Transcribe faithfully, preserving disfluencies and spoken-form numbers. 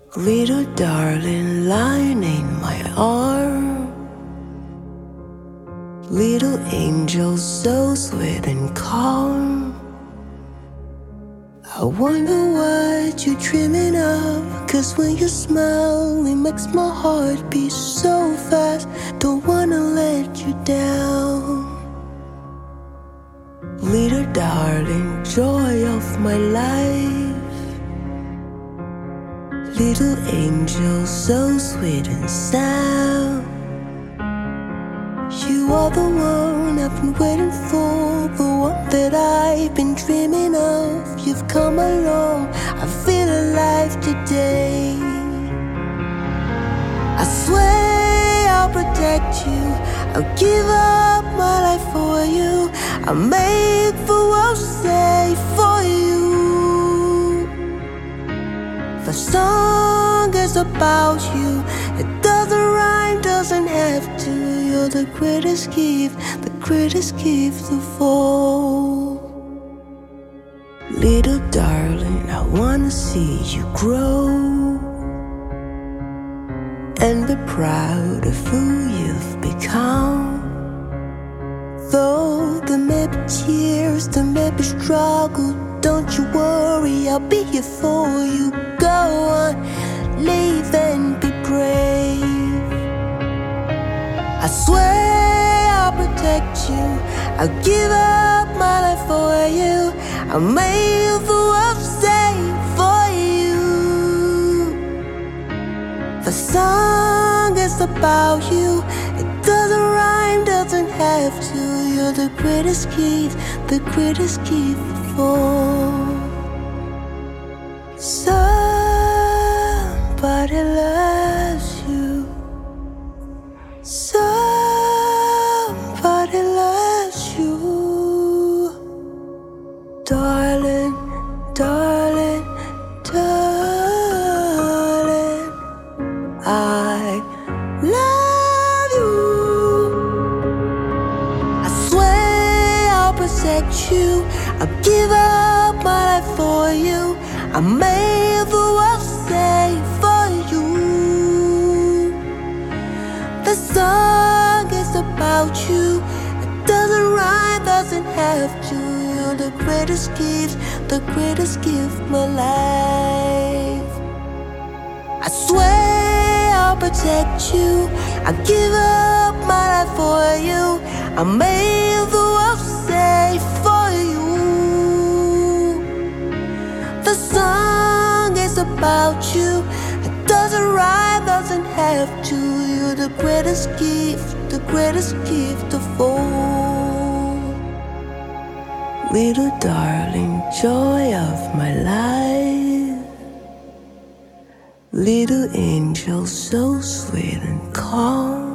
Little darling lying in my arm, little angel so sweet and calm. I wonder what you're dreaming of, 'cause when you smile it makes my heart beat so fast. Don't wanna let you down. Little darling, joy of my life, little angel so sweet and sound. You are the one I've been waiting for, the one that I've been dreaming of. You've come along, I feel alive today. I swear I'll protect you, I'll give up my life for you. I'll make the world safe for you. The song is about you, it doesn't rhyme, doesn't have to. You're the greatest gift, the greatest gift of all. Little darling, I wanna see you grow and be proud of who you've become. Though there may be tears, there may be struggle, don't you worry, I'll be here for you. Go on, live and be brave. I swear I'll protect you, I'll give up my life for you. I'll make the world safe for you. The song is about you, it doesn't rhyme, doesn't have to. You're the greatest gift, the greatest gift of all. Somebody loves you, somebody loves you. Darling, darling, darling, I love you. I swear I'll protect you, I'll give up my life for you. I made the world safe for you. The song is about you, it doesn't rhyme, doesn't have to. You're the greatest gift, the greatest gift my life. I swear I'll protect you, I'll give up my life for you. I made the world safe for you. The song is about you, it doesn't rhyme, doesn't have to. You're the greatest gift, the greatest gift of all. Little darling, joy of my life, little angel so sweet and calm.